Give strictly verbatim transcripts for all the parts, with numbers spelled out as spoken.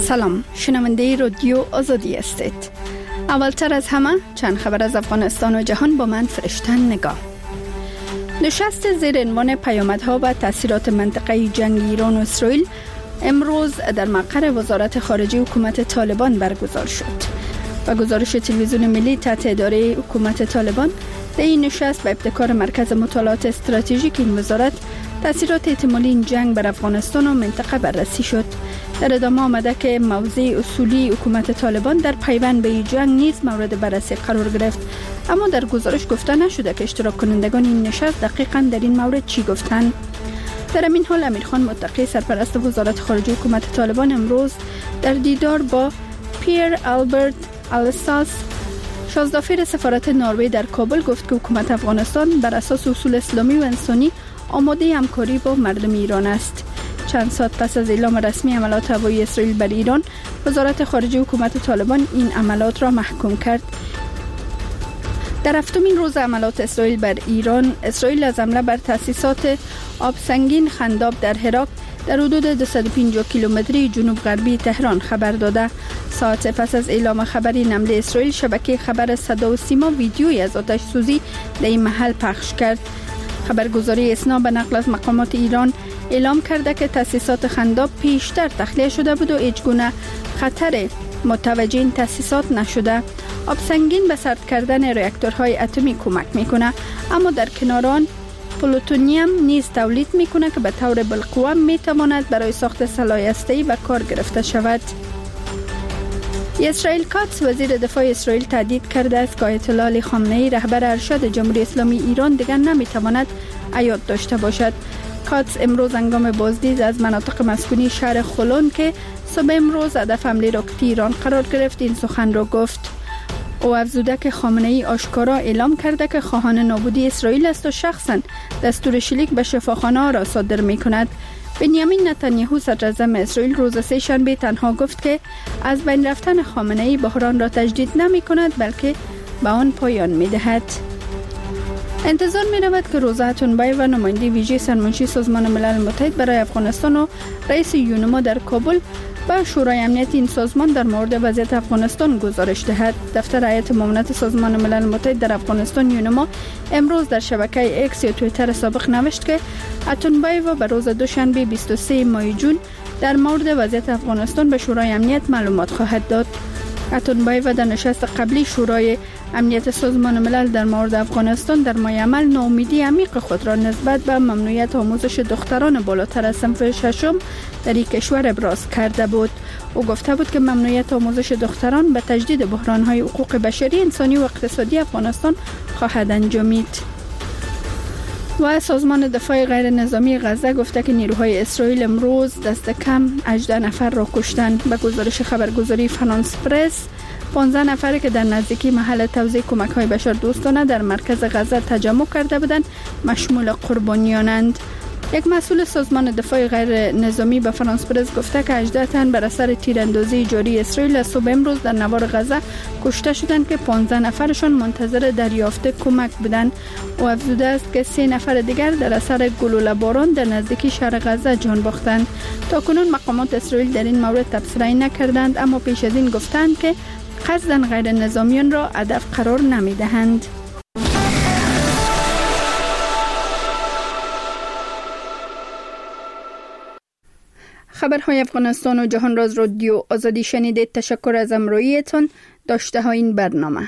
سلام، شنونده رادیو آزادی هستید. اولتر از همه چند خبر از افغانستان و جهان با من فرشتن نگاه. نشست زیر عنوان پیامدها و تاثیرات منطقه جنگ ایران و اسرائیل امروز در مقر وزارت خارجه حکومت طالبان برگزار شد. و گزارش تلویزیون ملی تحت اداره حکومت طالبان در این نشست به ابتکار مرکز مطالعات استراتژیک این وزارت تاثیرات احتمالی این جنگ بر افغانستان و منطقه بررسی شد. در ادامه آمده که موضع اصولی حکومت طالبان در پیوند به این جنگ نیز مورد بررسی قرار گرفت، اما در گزارش گفته نشده که اشتراک کنندگان این نشست دقیقاً در این مورد چی گفتند. در همین حال امیرخان متقی سرپرست وزارت خارجه حکومت طالبان امروز در دیدار با پیر آلبرت آلساس شازدافیر سفارت نروژ در کابل گفت که حکومت افغانستان بر اساس اصول اسلامی و انسانی آماده همکاری با مردم ایران است. چند ساعت پس از اعلام رسمی حملات هوایی اسرائیل بر ایران، وزارت خارجه حکومت طالبان این حملات را محکوم کرد. در هفتمین روز حملات اسرائیل بر ایران، اسرائیل از حمله بر تأسیسات آبسنگین خنداب در هرات در حدود دویست و پنجاه کیلومتری جنوب غربی تهران خبر داده. ساعت پس از اعلام خبر این حمله اسرائیل، شبکه خبر صدا و سیما ویدیویی از آتش سوزی در این محل پخش کرد. خبرگزاری اسنا به نقل از مقامات ایران اعلام کرده که تأسیسات خنداب پیشتر تخلیه شده بود و هیچ گونه خطر متوجه این تأسیسات نشده. آب سنگین به سرد کردن راکتورهای اتمی کمک میکنه، اما در کنار آن پلوتونیم نیز تولید میکنه که به طور بالقوه میتواند برای ساخت سلاح هسته‌ای به کار گرفته شود. اسرائیل کاتس وزیر دفاع اسرائیل تهدید کرده است که آیت الله علی خامنه‌ای رهبر ارشد جمهوری اسلامی ایران دیگر نمیتواند حیات داشته باشد. کاتس امروز هنگام بازدید از مناطق مسکونی شهر خلون که صبح امروز هدف حمله راکتی ایران قرار گرفت این سخن را گفت. او افزوده که خامنه‌ای آشکارا اعلام کرده که خواهان نابودی اسرائیل است و شخصا دستور شلیک به شفاخانه را صادر می‌کند. بنیامین نتانیاهو صدر اعظم اسرائیل روز سه شنبه تنها گفت که از بین رفتن خامنه‌ای بحران را تجدید نمی‌کند بلکه به آن پایان می‌دهد. انتظار می‌رود که روزا اتونبایو و نماینده ویژه سرمنشی سازمان ملل متحد برای افغانستان و رئیس یونما در کابل با شورای امنیت این سازمان در مورد وضعیت افغانستان گزارش دهد. دفتر هیئت معاونت سازمان ملل متحد در افغانستان یونما امروز در شبکه اکس یا توییتر سابق نوشت که اتونبایو به روز دوشنبه بیست و سه ماه جون در مورد وضعیت افغانستان به شورای امنیت معلومات خواهد داد. اتونبایو در نشست قبلی شورای امنیت سازمان ملل در مورد افغانستان در ماه عمل ناامیدی عمیق خود را نسبت به ممنوعیت آموزش دختران بالاتر از صنف ششم در این کشور ابراز کرده بود. او گفته بود که ممنوعیت آموزش دختران به تجدید بحران‌های حقوق بشری، انسانی و اقتصادی افغانستان خواهد انجامید. و سازمان دفاع غیر نظامی غزه گفته که نیروهای اسرائیل امروز دست کم هجده نفر را کشتند. به گزارش خبرگزاری فرانس پرس، پانزده نفری که در نزدیکی محل توزیع کمک‌های بشردوستانه در مرکز غزه تجمع کرده بودند مشمول قربانیانند. یک مسئول سازمان دفاع غیر نظامی به فرانس پرس گفته که هجده تن بر اثر تیراندازی جاری اسرائیل از صبح امروز در نوار غزه کشته شدند که پانزده نفرشان منتظر دریافت کمک بودند. او افزوده است که سه نفر دیگر در اثر گلوله باران در نزدیکی شهر غزه جان باختند. تاکنون مقامات اسرائیل در این مورد تبصره نکردند، اما پیش از این گفتند که قصداً غیر نظامیان را هدف قرار نمی‌دهند. خبرهای افغانستان و جهان راز رادیو آزادی شنیدید. تشکر از همراهیتان. داشته ها این برنامه.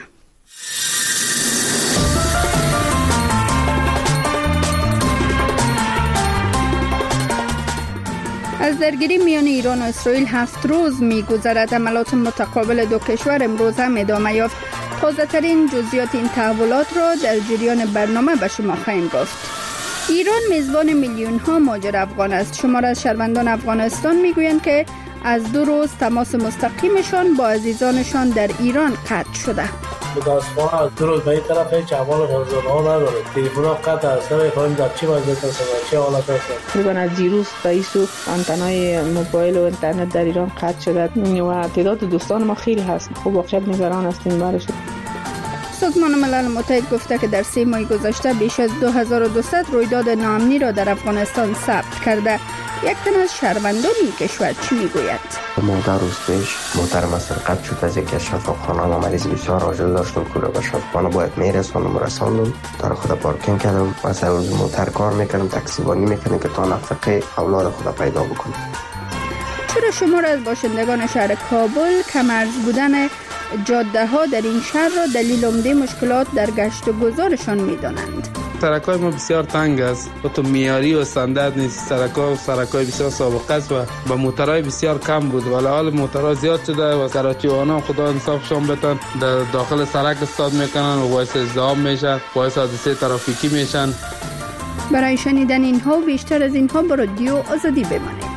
از درگیری میان ایران و اسرائیل هفت روز می‌گذرد. حملات متقابل دو کشور امروز هم ادامه یافت. تازه ترین جزئیات این تحولات را در جریان برنامه به شما خواهیم گفت. ایران میزبان میلیون ها مهاجر افغان است. شمار از شهروندان افغانستان میگویند که از دو روز تماس مستقیمشان با عزیزانشان در ایران قطع شده. متاسفانه از دو روز به این طرف هیچ احوال روزانه نداره. تلفن‌ها قطع است. نمی‌فهمیم در چی وضعیت است، چه حالت است. میگن از دیروز رئیس و آنتنای موبایل و اینترنت در ایران قطع شده و تعداد دوستان ما خیلی هست. خب واقعا نگران هستیم برای شد. سازمان ملل متحد گفته که در سه ماه گذشته بیش از دو هزار و دویست رویداد ناامنی را در افغانستان ثبت کرده. یک تن از شهروندان این کشور چی میگوید؟ ما در روز پیش محترم سرقت شد از یک شفاخانه و مریض بسیار عاجل داشتم که به شفاخانه باید میرسانم و رساندم. در خود پارکینگ کردم و سر روز موتر کار میکنم، تاکسیبانی میکنم که تا نفقه اولاد خود پیدا بکنم. چرا شمار از باشندگان شهر کابل کم‌ارز بودن جاده ها در این شهر را دلیل عمده مشکلات در گشت و گذارشان می‌دانند؟ سرکای ما بسیار تنگ است و تو میاری و استاندارد نیست. سرکای و سرکای بسیار سابقه است و با موترهای بسیار کم بود، ولی حال موترها زیاد شده و کراچی‌وانا خدا انصافشان بتن در داخل سرک استاد میکنن و باعث ازدحام میشن، باعث حادثه ترافیکی میشن. برای شنیدن اینها و بیشتر از اینها با رادیو آزادی بمانید.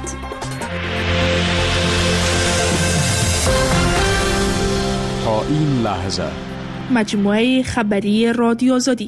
تا این لحظه مجموعه خبری رادیو آزادی.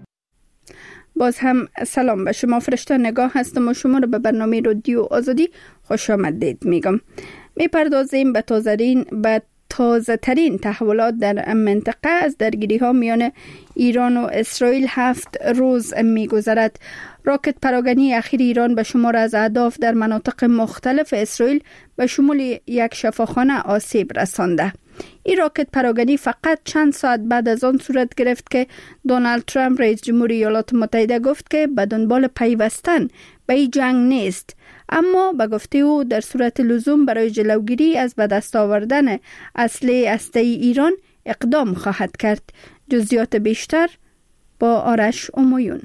باز هم سلام به شما. فرشته نگاه هستم و شما رو به برنامه رادیو آزادی خوش آمدید میگم. میپردازیم به تازه‌ترین به تازه ترین تحولات در منطقه از درگیری ها میان ایران و اسرائیل هفت روز میگذرد. راکت پراگنی اخیر ایران به شمار از اهداف در مناطق مختلف اسرائیل به شمول یک شفاخانه آسیب رسانده. این راکت پراگنی فقط چند ساعت بعد از آن صورت گرفت که دونالد ترامپ رئیس جمهوری ایالات متحده گفت که به دنبال پیوستن به این جنگ نیست، اما به گفته او در صورت لزوم برای جلوگیری از به دست آوردن اسلحه هسته‌ای ایران اقدام خواهد کرد. جزئیات بیشتر با آرش امویون.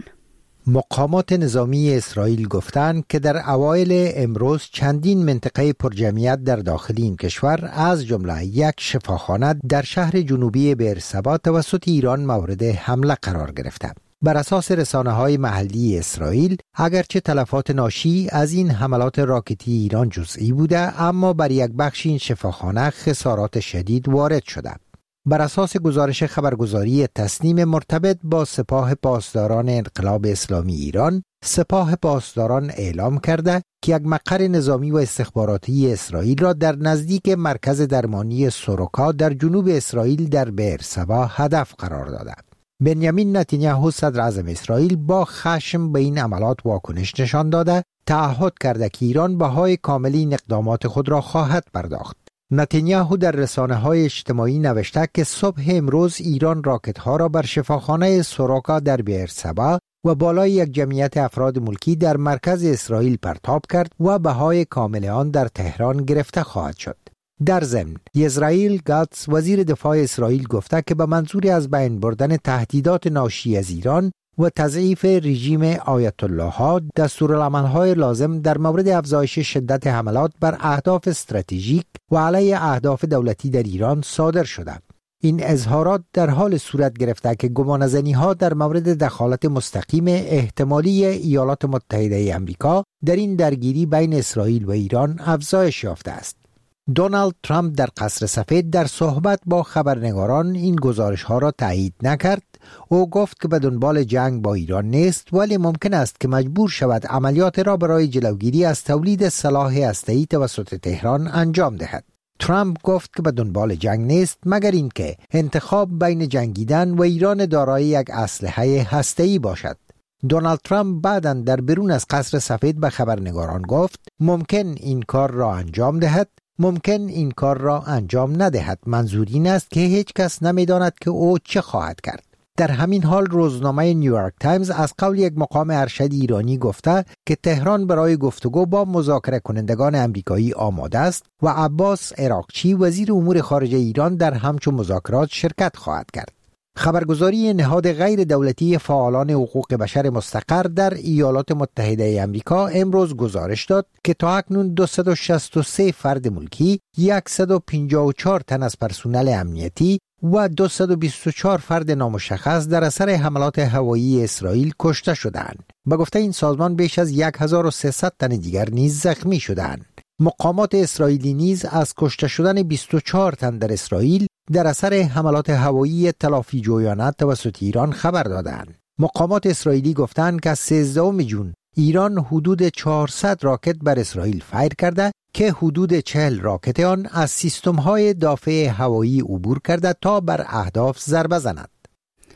مقامات نظامی اسرائیل گفتند که در اوایل امروز چندین منطقه پرجمعیت در داخل این کشور از جمله یک شفاخانه در شهر جنوبی بئرسبا توسط ایران مورد حمله قرار گرفته. بر اساس رسانه‌های محلی اسرائیل، اگرچه تلفات ناشی از این حملات راکتی ایران جزئی بوده، اما بر یک بخش این شفاخانه خسارات شدید وارد شده. بر اساس گزارش خبرگزاری تسنیم مرتبط با سپاه پاسداران انقلاب اسلامی ایران، سپاه پاسداران اعلام کرده که یک مقر نظامی و استخباراتی اسرائیل را در نزدیک مرکز درمانی سوروکا در جنوب اسرائیل در بئرسبا هدف قرار داده. بنیامین نتانیاهو صدر اعظم اسرائیل با خشم به این عملات واکنش نشان داده، تعهد کرده که ایران بهای کامل این اقدامات خود را خواهد پرداخت. نتانیاهو در رسانه‌های اجتماعی نوشته که صبح امروز ایران راکت‌ها را بر شفاخانه سوروکا در بئرسبا و بالای یک جمعیت افراد ملکی در مرکز اسرائیل پرتاب کرد و بهای کامل آن در تهران گرفته خواهد شد. در ضمن اسرائیل گاتس وزیر دفاع اسرائیل گفته که به منظور از بین بردن تهدیدات ناشی از ایران و تضعیف رژیم آیت الله ها دستورالعمل‌های لازم در مورد افزایش شدت حملات بر اهداف استراتژیک و علیه اهداف دولتی در ایران صادر شده. این اظهارات در حال صورت گرفته که گمانه‌زنی‌ها در مورد دخالت مستقیم احتمالی ایالات متحده آمریکا در این درگیری بین اسرائیل و ایران افزایش یافته است. دونالد ترامپ در قصر سفید در صحبت با خبرنگاران این گزارش‌ها را تایید نکرد. او گفت که به دنبال جنگ با ایران نیست، ولی ممکن است که مجبور شود عملیات را برای جلوگیری از تولید سلاح هسته‌ای توسط تهران انجام دهد. ترامپ گفت که به دنبال جنگ نیست مگر اینکه انتخاب بین جنگیدن و ایران دارای یک اسلحه هسته‌ای باشد. دونالد ترامپ بعداً در بیرون از قصر سفید به خبرنگاران گفت ممکن این کار را انجام دهد، ممکن این کار را انجام ندهد. منظور این است که هیچ کس نمی‌داند که او چه خواهد کرد. در همین حال روزنامه نیویورک تایمز از قول یک مقام ارشد ایرانی گفته که تهران برای گفتگو با مذاکره کنندگان آمریکایی آماده است و عباس عراقچی وزیر امور خارجه ایران در همچون مذاکرات شرکت خواهد کرد. خبرگزاری نهاد غیر دولتی فعالان حقوق بشر مستقر در ایالات متحده آمریکا امروز گزارش داد که تا اکنون دویست و شصت و سه فرد ملکی، صد و پنجاه و چهار تن از پرسنل امنیتی و دویست و بیست و چهار فرد نامشخص در اثر حملات هوایی اسرائیل کشته شدند. به گفته این سازمان بیش از هزار و سیصد تن دیگر نیز زخمی شدند. مقامات اسرائیلی نیز از کشته شدن بیست و چهار تن در اسرائیل در اثر حملات هوایی تلافی جویانه توسط ایران خبر دادند. مقامات اسرائیلی گفتند که از سیزدهم ژوئن ایران حدود چهارصد راکت بر اسرائیل فایر کرده که حدود چهل راکت آن از سیستم‌های دافع هوایی عبور کرده تا بر اهداف ضربه زند.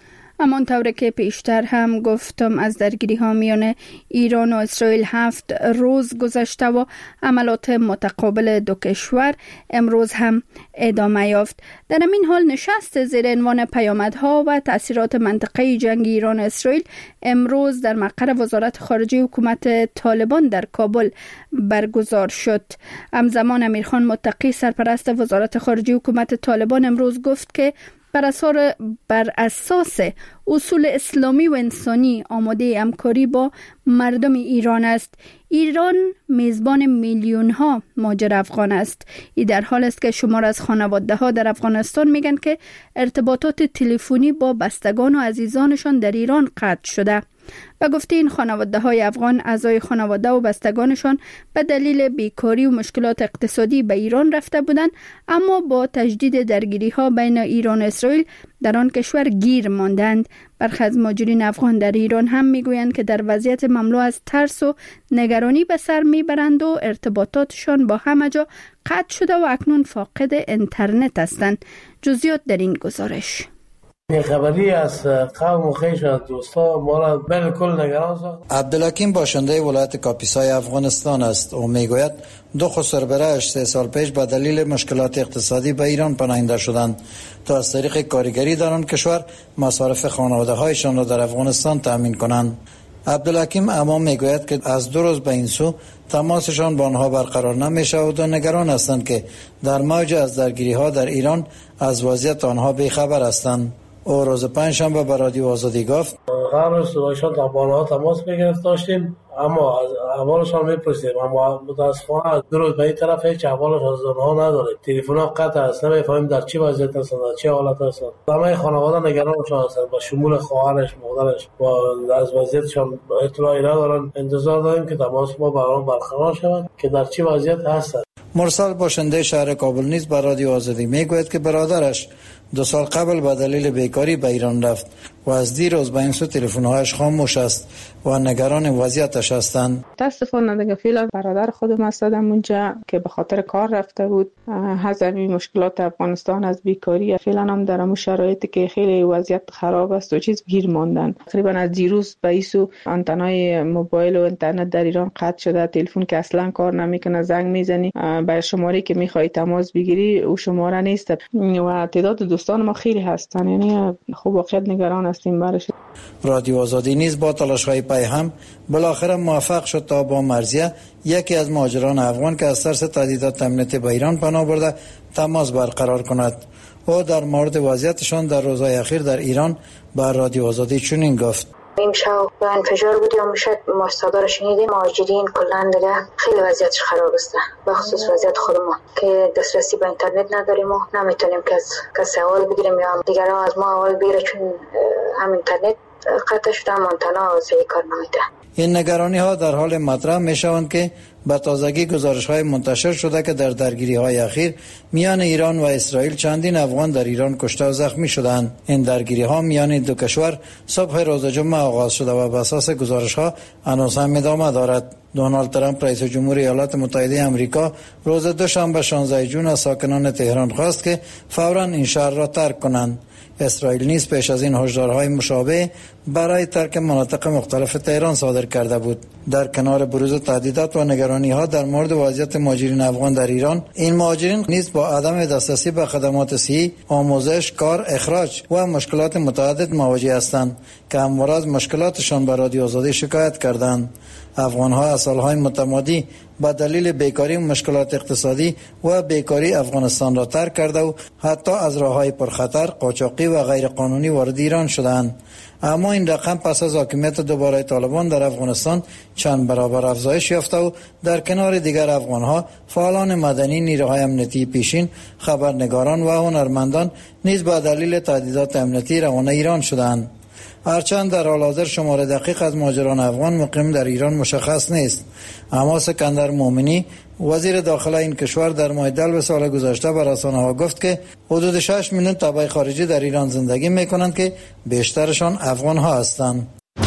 همانطور که پیشتر هم گفتم از درگیری ها میان ایران و اسرائیل هفت روز گذشته و عملات متقابل دو کشور امروز هم ادامه یافت. در این حال نشست زیر عنوان پیامدها و تأثیرات منطقه جنگ ایران و اسرائیل امروز در مقر وزارت خارجه حکومت طالبان در کابل برگزار شد. همزمان امیرخان متقی سرپرست وزارت خارجه حکومت طالبان امروز گفت که بر اساس بر اساس اصول اسلامی و انسانی آماده همکاری با مردم ایران است. ایران میزبان میلیون ها مهاجر افغان است. این در حال است که شمار از خانواده ها در افغانستان میگن که ارتباطات تلفنی با بستگان و عزیزانشان در ایران قطع شده. و گفته این خانواده های افغان اعضای خانواده و بستگانشان به دلیل بیکاری و مشکلات اقتصادی به ایران رفته بودند، اما با تجدید درگیری ها بین ایران و اسرائیل در آن کشور گیر ماندند. برخی از مهاجرین افغان در ایران هم میگویند که در وضعیت مملو از ترس و نگرانی به سر میبرند و ارتباطاتشان با همه جا قطع شده و اکنون فاقد اینترنت هستند. جزئیات در این گزارش. این خبری از قوم و خویش از دوستا ما را بالکل نگران ساخت. عبدالحکیم باشنده ولایت کاپیسای افغانستان است. او میگوید دو خسربره‌اش سه سال پیش به دلیل مشکلات اقتصادی به ایران پناهنده شدند تا از طریق کارگری در آن کشور مصارف خانواده هایشان را در افغانستان تأمین کنند. عبدالحکیم اما میگوید که از دو روز به این سو تماسشان با آنها برقرار نمی‌شود و نگران هستند که در موج از درگیری ها در ایران از وضعیت آنها بیخبر هستند. او روز پنجشنبه به رادیو آزادی گفت هر روز ایشان تا بالا تماس می‌گرفت داشتیم، اما از احوالشان می‌پرسیدیم، اما متاسفانه دو روز به این طرف هیچ احوالش از آنها نداریم. تلفن‌ها قطع است، نمی‌فهمیم در چه وضعیت هستند، در چه حالت هستند. همه خانواده نگرانشان هستند، با شمول خواهرش، مادرش، با از وضعیتشان اطلاعی ندارند. انتظار داریم که تماس ما با آنها برقرار شود که در چه وضعیت هستند. مرسل باشنده شهر کابل نیز به رادیو آزادی میگوید که برادرش دو سال قبل به دلیل بیکاری به ایران رفت و از دیروز به این سو تلفن‌هایش خاموش است و نگران وضعیتش هستند. متاسفانه دیگه فعلا برادر خودم هستم اونجا که به خاطر کار رفته بود. از همین مشکلات افغانستان از بیکاری فعلا هم در همون شرایطی که خیلی وضعیت خراب است و چیز گیر ماندن. تقریبا از دیروز به ایسو آنتنای موبایل و اینترنت در ایران قطع شده. تلفن که اصلا کار نمیکنه، زنگ میزنی به شماره که میخوای تماس بگیری او شماره نیست و تعداد دوستان ما خیلی هستن. یعنی خوب واقعا نگران هستیم برش. رادیو آزادی نیز با تلاش‌های پای هم بالاخره موفق شد تا با مرزیه یکی از مهاجران افغان که از ترس تهدیدات امنیتی به ایران پناه برده تماس برقرار کند. او در مورد وضعیتشان در روزهای اخیر در ایران به رادیو آزادی چنین گفت: امشب و انفجار بود یا مشت ما صدا رو شنیدیم. مهاجرین کلا دیگه خیلی وضعیتش خراب است، به خصوص وضعیت خود ما که دسترسی به اینترنت نداریم و نمیتونیم که از کسی حوال بگیریم یا دیگران از ما حوال بگیره، چون هم اینترنت قطع شده، هم آنتنا صحیح کار نمیده. این نگرانی ها در حال مطرح می شوند که به تازگی گزارش های منتشر شده که در درگیری های اخیر میان ایران و اسرائیل چندین افغان در ایران کشته و زخمی شدند. این درگیری ها میان دو کشور صبح روز جمعه آغاز شده و بر اساس گزارش ها هنوز هم ادامه دارد. دونالد ترامپ رئیس جمهور ایالات متحده آمریکا روز دوشنبه شانزده ژوئن از ساکنان تهران خواست که فوراً این شهر را ترک کنند. اسرائیل نیز پیش از این هشدارهای مشابه برای ترک مناطق مختلف تهران صادر کرده بود. در کنار بروز تهدیدات و نگرانی‌ها در مورد وضعیت مهاجرین افغان در ایران، این مهاجرین نیز با عدم دسترسی به خدمات صحی، آموزش، کار، اخراج و مشکلات متعدد مواجه هستند که همواره از مشکلاتشان به رادیو آزادی شکایت کردند. افغان‌ها از سال‌های متمادی با دلیل بیکاری و مشکلات اقتصادی و بیکاری افغانستان را ترک کرده و حتی از راه‌های پرخطر، قاچاقی و غیر قانونی وارد ایران شدند. اما این رقم پس از حاکمیت دوباره طالبان در افغانستان چند برابر افزایش یافته و در کنار دیگر افغان‌ها، فعالان مدنی، نیروهای امنیتی پیشین، خبرنگاران و هنرمندان نیز با دلیل تهدیدات امنیتی روانه ایران شدند. هرچند در حال حاضر شمار دقیق از مهاجران افغان مقیم در ایران مشخص نیست، اما اسکندر مومنی وزیر داخله این کشور در ماه دلو سال گذشته به رسانه‌ها گفت که حدود شش میلیون تبع خارجی در ایران زندگی می‌کنند که بیشترشان افغان‌ها هستند.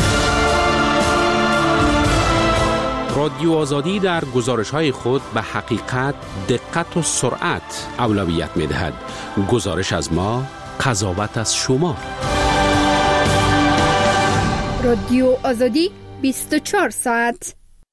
رادیو آزادی در گزارش‌های خود به حقیقت، دقت و سرعت اولویت می‌دهد. گزارش از ما، قضاوت از شما. رادیو آزادی بیست و چهار ساعت.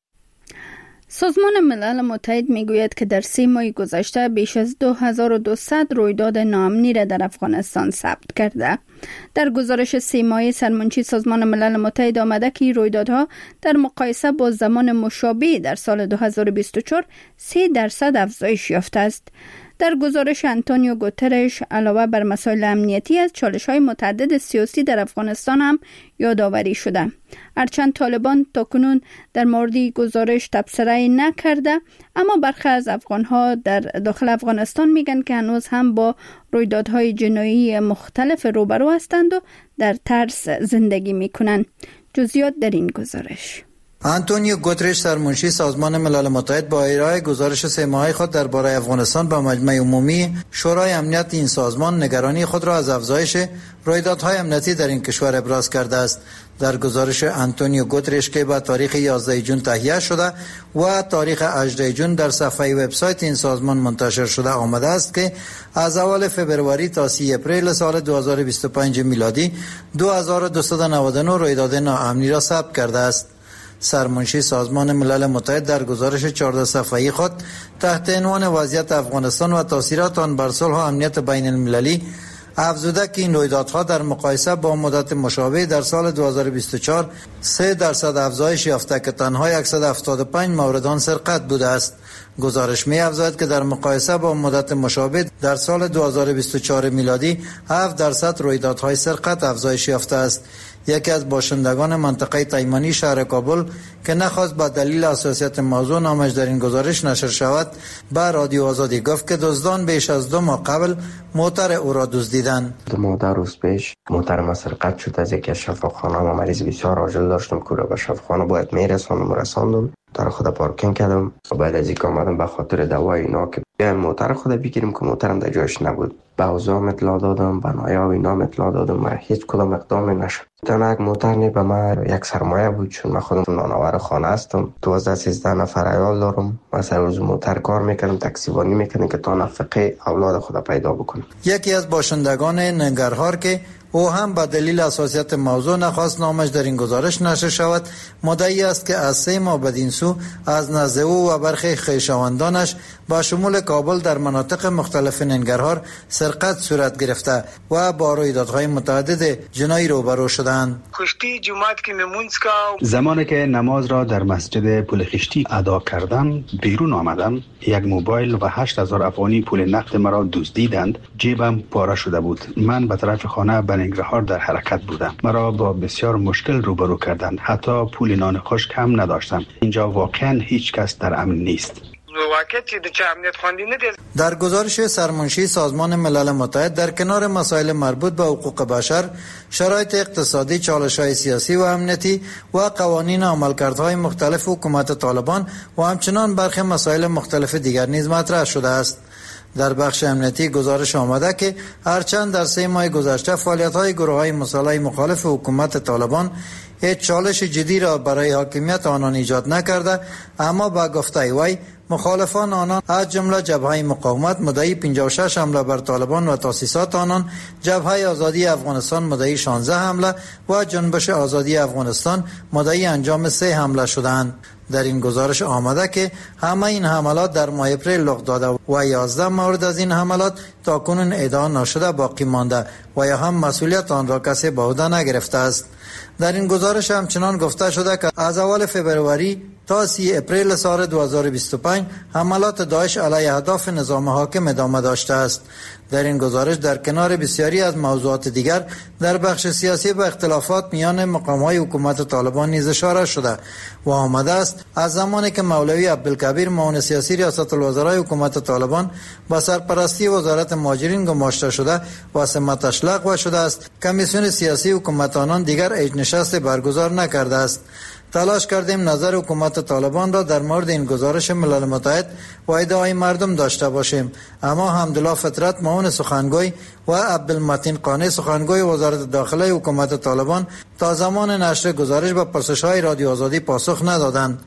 سازمان ملل متحد میگوید که در سه ماه گذشته بیش از دو هزار و دویست رویداد ناامنی را در افغانستان ثبت کرده. در گزارش سه ماهه سرمنشی سازمان ملل متحد آمده که رویدادها در مقایسه با زمان مشابه در سال دو هزار و بیست و چهار سه درصد افزایش یافته است. در گزارش آنتونیو گوترش علاوه بر مسائل امنیتی از چالش‌های متعدد سیاسی در افغانستان هم یادآوری شده. هرچند طالبان تاکنون در مورد گزارش تبصره نکرده، اما برخی از افغان‌ها در داخل افغانستان میگن که هنوز هم با رویدادهای جنایی مختلف روبرو هستند و در ترس زندگی میکنند. جزئیات در این گزارش. آنتونیو گوترش سرمنشی سازمان ملل متحد با ارائه گزارش سه ماهه خود درباره افغانستان به مجمع عمومی شورای امنیت این سازمان نگرانی خود را از افزایش رویدادهای امنیتی در این کشور ابراز کرده است. در گزارش آنتونیو گوترش که با تاریخ یازده جون تهیه شده و تاریخ هجده جون در صفحه وبسایت این سازمان منتشر شده آمده است که از اول فوریه تا سی اپریل سال دو هزار و بیست و پنج میلادی دو هزار و دویست و نود و نه رویداد ناامنی را ثبت کرده است. سرمنشی سازمان ملل متحد در گزارش چهارده صفحه‌ای خود تحت عنوان وضعیت افغانستان و تاثیرات آن بر صلح و امنیت بین المللی افزوده که این رویدادها در مقایسه با مدت مشابه در سال دو هزار و بیست و چهار سه درصد افزایش یافته که تنها صد و هفتاد و پنج مورد آن سرقت بوده است. گزارش می افزاید که در مقایسه با مدت مشابه در سال دو هزار و بیست و چهار میلادی هفت درصد رویدادهای سرقت افزایش یافته است. یکی از باشندگان منطقه تایمانی شهر کابل که نخواست با دلیل حساسیت موضوع نامش در این گزارش نشر شود به رادیو آزادی گفت که دزدان بیش از دو ماه قبل موتر او را دزدیدند. دو ماه در روز پیش موتر ما سرقت شد از یکی از شفاخانه و مریض بسیار عاجل داشتم که را به شفاخانه باید میرساندم رساندم در خود پارکینگ کردم و بعد از اینکه آمدم به خاطر دوای اینا که بیایم موتر خود بگیریم که موترم در جایش نبود. به اوزام اطلاع دادم، به نایا و اینا اطلاع دادم و هیچ کدام اقدام نشد. تنها یک موتر نی به من یک سرمایه بود چون من خودم نانآور خانه هستم. دوازده سیزده نفر عیال دارم. من سر روز موتر کار میکنم، تاکسیبانی میکنم که تا نفقه اولاد خود پیدا بکنم. یکی از باشندگان ننگرهار که او هم به دلیل حساسیت موضوع نخواست نامش در این گزارش نشر شود مدعی است که از سه ماه بدین سو از نزد او و برخی خویشاوندانش با شمول کابل در مناطق مختلف ننگرهار سرقت صورت گرفته و با رویدادهای متعدد جنایی روبرو شدند. خشتی جمعات که نمونز کا زمانی که نماز را در مسجد پل خشتی ادا کردم بیرون آمدم، یک موبایل و هشت هزار افغانی پول نقد مرا دزدیدند. جیبم پاره شده بود. من به طرف خانه به ننگرهار در حرکت بودم. مرا با بسیار مشکل روبرو کردند. حتی پول نان خشک هم نداشتم. اینجا واقعا هیچ کس در امن نیست. در گزارش سرمنشی سازمان ملل متحد در کنار مسائل مربوط به حقوق بشر، شرایط اقتصادی، چالش‌های سیاسی و امنیتی و قوانین عملکردهای مختلف حکومت طالبان و همچنان برخی مسائل مختلف دیگر نیز مطرح شده است. در بخش امنیتی گزارش آمده که هرچند در سه ماه گذشته فعالیت‌های گروه‌های مسلح مخالف حکومت طالبان هیچ چالش جدی را برای حاکمیت آنان ایجاد نکرده، اما با گفته وی مخالفان آنان از جمله جبهه مقاومت مدعی پنجاه و شش حمله بر طالبان و تاسیسات آنان، جبهه آزادی افغانستان مدعی شانزده حمله و جنبش آزادی افغانستان مدعی انجام سه حمله شدند. در این گزارش آمده که همه این حملات در ماه اپریل رخ داده و یازده مورد از این حملات تاکنون ادعا نشده باقی مانده و یا هم مسئولیت آن را کسی به عهده نگرفته است. در این گزارش همچنان گفته شده که از اول فوریه تا سی اپریل سال دو هزار و بیست و پنج حملات داعش علیه اهداف نظام حاکم ادامه داشته است. در این گزارش در کنار بسیاری از موضوعات دیگر در بخش سیاسی و اختلافات میان مقام‌های حکومت طالبان نیز اشاره شده و آمده است از زمانی که مولوی عبدالکبیر معاون سیاسی ریاست الوزرای حکومت طالبان با سرپرستی وزارت مهاجرین گماشته شده و سمتش لغو شده است، کمیسیون سیاسی حکومت آنان دیگر هیچ نشست برگزار نکرده است. تلاش کردیم نظر حکومت طالبان را در مورد این گزارش ملل متحد و ادعای مردم داشته باشیم، اما حمدالله فطرت معاون سخنگوی و عبدالمتین قانی سخنگوی وزارت داخله حکومت طالبان تا زمان نشر گزارش به پرسش‌های رادیو آزادی پاسخ ندادند.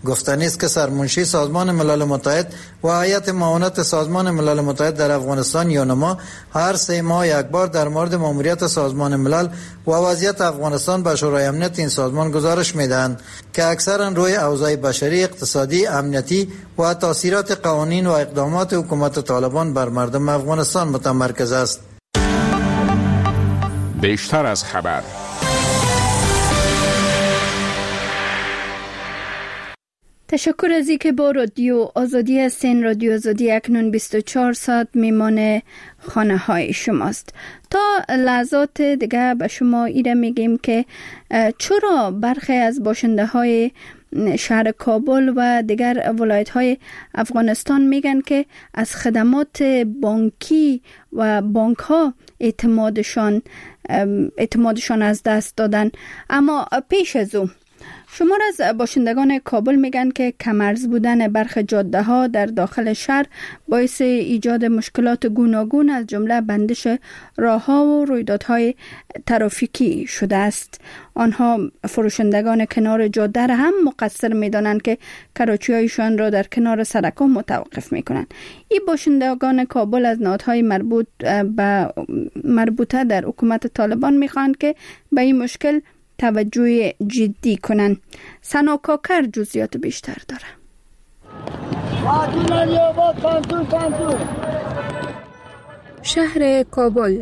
گفتنی است که سرمنشی سازمان ملل متحد و هیئت معاونت سازمان ملل متحد در افغانستان یونما هر سه ماه یک بار در مورد ماموریت سازمان ملل و وضعیت افغانستان به شورای امنیت این سازمان گزارش میدهند که اکثرا روی اوضاع بشری، اقتصادی، امنیتی و تاثیرات قوانین و اقدامات حکومت طالبان بر مردم افغانستان متمرکز است. بیشتر از خبر. تشکر از اینکه با رادیو آزادی هستین. رادیو آزادی اکنون بیست و چهار ساعت میمان خانه های شماست. تا لحظات دیگه به شما ایره میگیم که چرا برخی از باشنده های شهر کابل و دیگر ولایت های افغانستان میگن که از خدمات بانکی و بانک ها اعتمادشان اعتمادشان از دست دادن. اما پیش از او شمار از باشندگان کابل میگن که کمرز بودن برخی جاده ها در داخل شهر باعث ایجاد مشکلات گوناگون از جمله بندش راه ها و رویدادهای ترافیکی شده است. آنها فروشندگان کنار جاده را هم مقصر میدانند که کراچی هایشان را در کنار سرک ها متوقف میکنند. این باشندگان کابل از نهادهای مربوط به مربوطه در حکومت طالبان میخواهند که به این مشکل توجه جدی کنن. سنا کاکر جزئیات بیشتر داره. شهر کابل.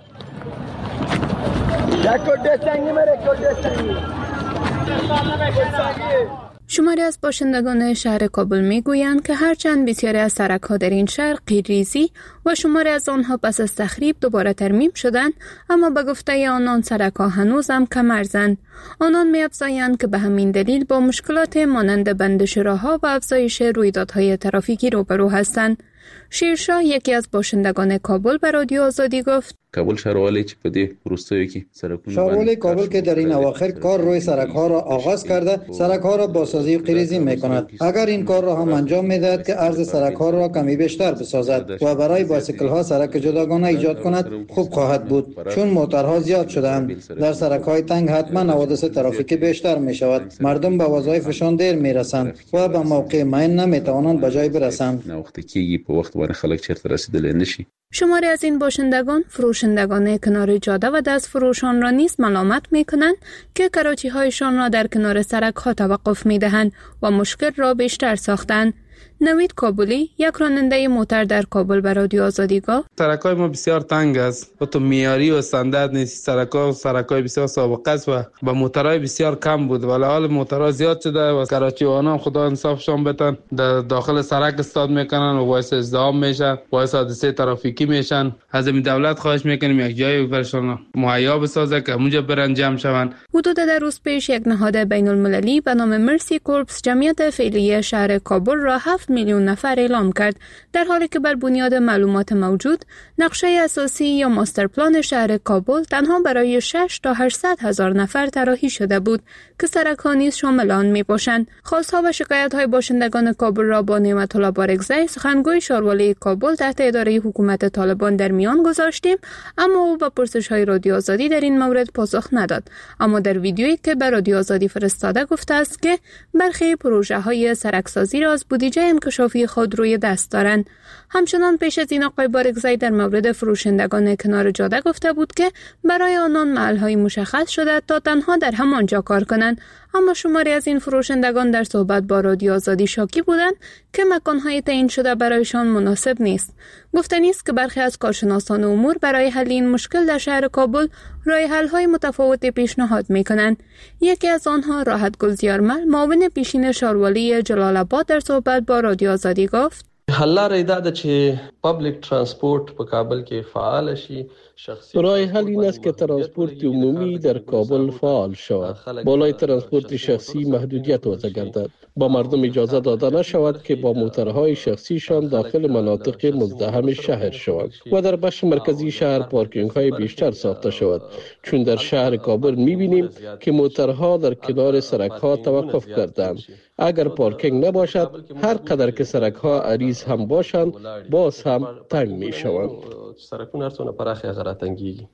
شماری از باشندگان شهر کابل میگویند که هرچند بسیاری از سرک‌ها در این شهر قیرریزی و شماری از آنها پس از تخریب دوباره ترمیم شدند، اما به گفته آنان سرک‌ها هنوز هم کمرزند. آنان می‌افزایند که به همین دلیل با مشکلات مانند بندش راه‌ها و افزایش رویدادهای ترافیکی روبرو هستند. شیرشاه یکی از باشندگان کابل به رادیو آزادی گفت: کابل شهروالی چې په دې وروستیو کې سرکونه شهروالی کابل که در این اواخر کار روی سرک‌ها را آغاز کرده، سرک‌ها را بازسازی و قیریزی می‌کند. اگر این کار را هم انجام می‌دهد که عرض سرک‌ها را کمی بیشتر بسازد و برای بایسکل‌ها سرک جداگانه ایجاد کند، خوب خواهد بود، چون موتورها زیاد شده‌اند. در سرک‌های تنگ حتما حوادث ترافیکی بیشتر می‌شود. مردم به وظایفشان دیر می‌رسند و به موقع معین نمی‌توانند به جای برسند. وقتی کېږي په وخت باندې خلک چیرته رسیدلی نشي. شماری از این باشندگان فروشندگان کنار جاده و دست فروشان را نیز ملامت می کنند که کراچی هایشان را در کنار سرک ها توقف می دهند و مشکل را بیشتر ساختند. نوید کابلی یک راننده موتر در کابل به رادیو آزادی گفت: سرک‌های ما بسیار تنگ است و تو معیاری و استاندارد نیست. سرک‌ها سرک‌های بسیار سابقه است و با موترهای بسیار کم بود، ولی حال موترها زیاد شده و کراچی‌وانان خدا انصافشان بتن در داخل سرک استاد میکنن و باعث ازدحام میشن، باعث حادثه ترافیکی میشن. از این دولت خواهش میکنیم یک جای برشون مهیا بسازه که اونجا برن جمع شوند. حدود در روز پیش یک نهاد بین المللی به نام مرسی کورپس جمعیت فعلی شهر کابل را هفت میلیون نفر اعلام کرد، در حالی که بر بنیاد معلومات موجود نقشه اساسی یا ماستر پلان شهر کابل تنها برای شش تا هشتصد هزار نفر طراحی شده بود که سرک‌ها نیز شامل آن میباشند. خواست‌ها و شکایت‌های باشندگان کابل را با نعمت الله بارگزی سخنگوی شهروالی کابل تحت اداره حکومت طالبان در میان گذاشتیم، اما او به پرسش‌های رادیو آزادی در این مورد پاسخ نداد. اما در ویدیویی که به رادیو آزادی فرستاده گفته است که برخی پروژه‌های سرکسازی را از بودجه انکشافی خود روی دست دارند. همچنان پیش از این آقای بارگزی در مورد فروشندگان کنار جاده گفته بود که برای آنان محل‌های مشخص شده تا تنها در همانجا کار کنند، اما شماری از این فروشندگان در صحبت با رادیو آزادی شاکی بودند که مکان‌های تعیین شده برایشان مناسب نیست. گفتنی است که برخی از کارشناسان امور برای حل این مشکل در شهر کابل راه حل‌های متفاوتی پیشنهاد می‌کنند. یکی از آنها راحت گل زیارمل معاون پیشین شهروالی جلال آباد در صحبت با رادیو آزادی گفت: حل لاره دا ده چې پابلیک ترانسپورت په کابل کې فعال شي. راه حل این است که ترانسپورت عمومی در کابل فعال شود. بالای ترانسپورت شخصی محدودیت وضع گردد. با مردم اجازه داده نشود که با موترهای شخصیشان داخل مناطق مزدحم شهر شوند و در بخش مرکزی شهر پارکینگ های بیشتر ساخته شود، چون در شهر کابل می‌بینیم که موترها در کنار سرک ها توقف کردند. اگر پارکینگ نباشد، هر قدر که سرک ها عریض هم باشند، باز هم تنگ می‌شوند.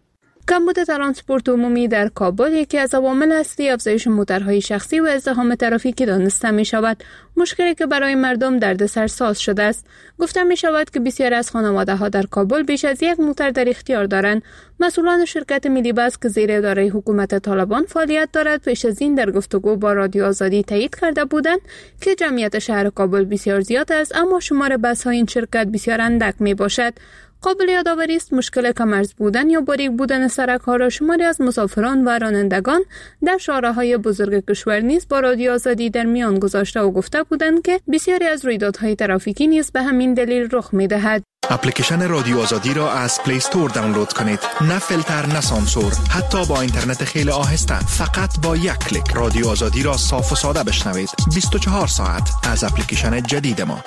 کمبود ترانسپورت عمومی در کابل یکی از عوامل اصلی افزایش موترهای شخصی و ازدحام ترافیکی دانسته می شود، مشکلی که برای مردم دردسر ساز شده است. گفته می شود که بسیاری از خانواده ها در کابل بیش از یک موتر در اختیار دارند. مسئولان شرکت ملی بس که زیر اداره حکومت طالبان فعالیت دارد پیش از این در گفتگو با رادیو آزادی تایید کرده بودند که جمعیت شهر کابل بسیار زیاد است، اما شمار بس های این شرکت بسیار اندک می باشد. قابل یادآوری است مشکل کم‌ارز بودن یا باریک بودن سرک‌ها را شماری از مسافران و رانندگان در شارع‌های بزرگ کشور نیز با رادیو آزادی در میان گذاشته و گفته بودند که بسیاری از رویدادهای ترافیکی نیز به همین دلیل رخ می‌دهد. اپلیکیشن رادیو آزادی را از پلی استور دانلود کنید. نه فیلتر نه سانسور، حتی با اینترنت خیلی آهسته. فقط با یک کلیک رادیو آزادی را صاف و ساده بشنوید. بیست و چهار ساعت از اپلیکیشن جدید ما.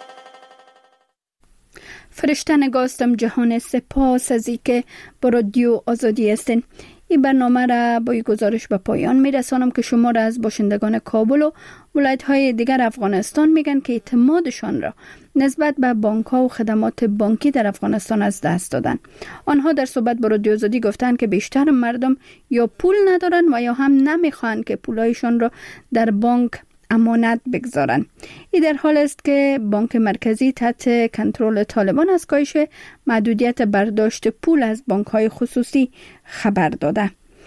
فرشته نگاستم جهان، سپاس از اینکه با رادیو آزادی هستین. این برنامه را با این گزارش به پایان میرسانم که شما را از باشندگان کابل و ولایت‌های دیگر افغانستان میگن که اعتمادشان را نسبت به بانک‌ها و خدمات بانکی در افغانستان از دست دادن. آنها در صحبت با رادیو آزادی گفتند که بیشتر مردم یا پول ندارن و یا هم نمیخوان که پولایشان را در بانک امانت بگذارن. این در حال است که بانک مرکزی تحت کنترل طالبان از کاهش محدودیت برداشت پول از بانک‌های خصوصی خبر داده.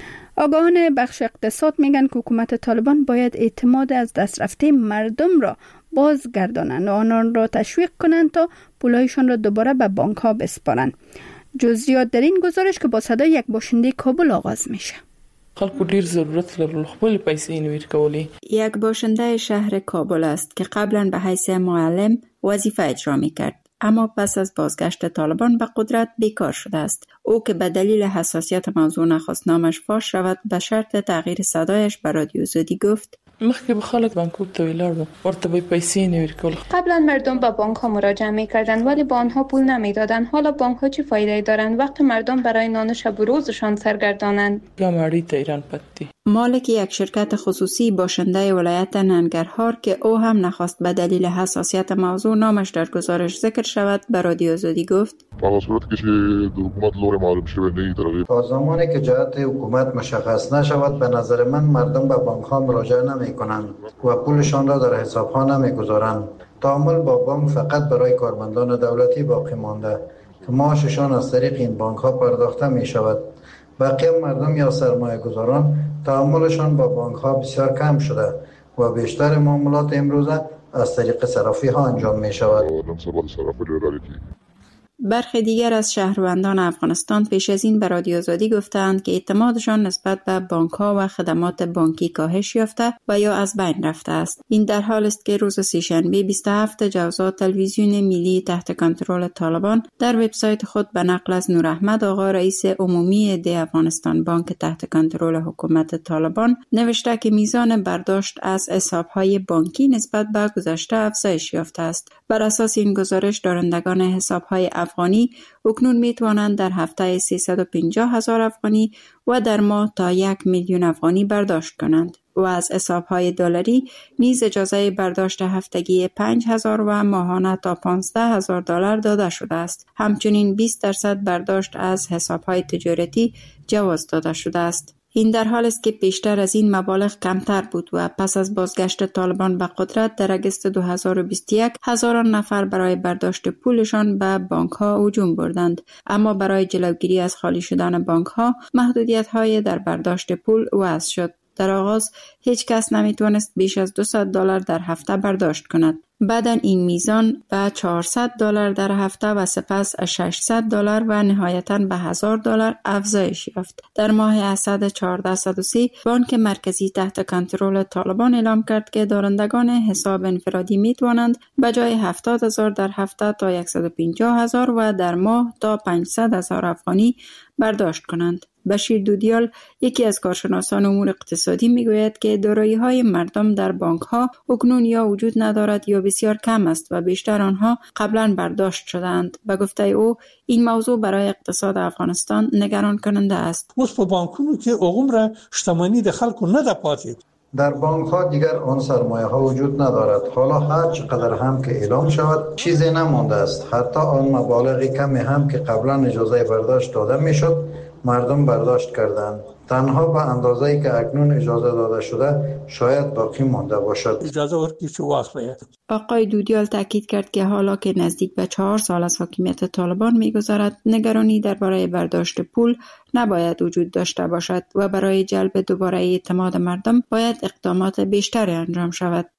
آگاهان بخش اقتصاد میگن که حکومت طالبان باید اعتماد از دست رفته مردم را بازگردانند و آنان را تشویق کنند تا پولایشان را دوباره به بانک‌ها بسپارند. جزئیات در این گزارش که با صدای یک باشنده کابل آغاز میشه. خلکو ډیر ضرورت لرل خپل پیسې نویر کولی. یک باشنده شهر کابل است که قبلا به حیث معلم وظیفه اجرا میکرد، اما پس از بازگشت طالبان به قدرت بیکار شده است. او که به دلیل حساسیت موضوع نخواست نامش فاش شود به شرط تغییر صدایش به رادیو آزادی گفت: مخکې به خلک بانکوک ته ولاړل، ورته به پیسې نویر کول. قبلا مردم به بانک ها مراجعه میکردند ولی با آنها پول نمیدادند. حالا بانک ها چه فایده دارند وقتی مردم برای نان شب و روزشان سرگردانند؟ یا ماری تا ایران پتی. مالک یک شرکت خصوصی باشنده ولایت ننگرهار که او هم نخواست به دلیل حساسیت موضوع نامش در گزارش ذکر شود به رادیو آزادی گفت: با صورتی که حکومت لور معلوم شده نه تا زمانی که جهت حکومت مشخص نشود به نظر من مردم به بانک ها مراجعه نمی کنند و پولشان را در حساب ها نمی گذارند. تعامل با بانک فقط برای کارمندان دولتی باقی مانده که معاششان از طریق این بانک ها پرداخته می شود. بقیه مردم یا سرمایه گذاران تعاملشان با بانک ها بسیار کم شده و بیشتر معاملات امروزه از طریق صرافی ها انجام می شود. برخی دیگر از شهروندان افغانستان پیش از این به رادیو آزادی گفتند که اعتمادشان نسبت به بانک‌ها و خدمات بانکی کاهش یافته و یا از بین رفته است. این در حال است که روز سه‌شنبه بیست و هفتم جوزا تلویزیون ملی تحت کنترل طالبان در وبسایت خود به نقل از نور احمد آقا رئیس عمومی دی افغانستان بانک تحت کنترل حکومت طالبان نوشته که میزان برداشت از حساب‌های بانکی نسبت به گذشته افزایش یافته است. بر اساس این گزارش دارندگان حساب‌های افغانی اکنون می توانند در هفته سیصد و پنجاه هزار افغانی و در ماه تا یک میلیون افغانی برداشت کنند و از حساب‌های دلاری نیز اجازه برداشت هفتگی پنج هزار و ماهانه تا پانزده هزار دلار داده شده است. همچنین بیست درصد برداشت از حساب‌های تجارتی جواز داده شده است. این در حال است که پیشتر از این مبالغ کمتر بود و پس از بازگشت طالبان به قدرت در اگست دو هزار و بیست و یک هزاران نفر برای برداشت پولشان به بانک ها هجوم بردند، اما برای جلوگیری از خالی شدن بانک ها محدودیت های در برداشت پول وضع شد. در آغاز هیچ کس نمیتونست بیش از دویست دلار در هفته برداشت کند. بعداً این میزان به چهارصد دلار در هفته و سپس ششصد دلار و نهایتاً به هزار دلار افزایش یافت. در ماه اسد هزار و چهارصد و سی بانک مرکزی تحت کنترل طالبان اعلام کرد که دارندگان حساب انفرادی می توانند به جای هفتاد هزار در هفته تا صد و پنجاه هزار و در ماه تا پانصد هزار افغانی برداشت کنند. بشیر دودیال یکی از کارشناسان امور اقتصادی میگوید که دارایی‌های مردم در بانک‌ها اکنون یا وجود ندارد یا بسیار کم است و بیشتر آنها قبلا برداشت شدند. به گفته او این موضوع برای اقتصاد افغانستان نگران کننده است. اوس په بانکونو کې عمره شتمنی د خلکو نه ده پاتې. در بانک ها دیگر آن سرمایه ها وجود ندارد. حالا هر چقدر هم که اعلام شود چیزی نمانده است. حتی آن مبالغ کمی هم که قبلا اجازه برداشت داده میشد مردم برداشت کردند. تنها به اندازه‌ای که اکنون اجازه داده شده شاید باقی مانده باشد. اجازه ورکړي چې وخت باید. آقای دودیال تاکید کرد که حالا که نزدیک به چهار سال از حاکمیت طالبان می‌گذرد، نگرانی درباره برداشت پول نباید وجود داشته باشد و برای جلب دوباره اعتماد مردم باید اقدامات بیشتری انجام شود.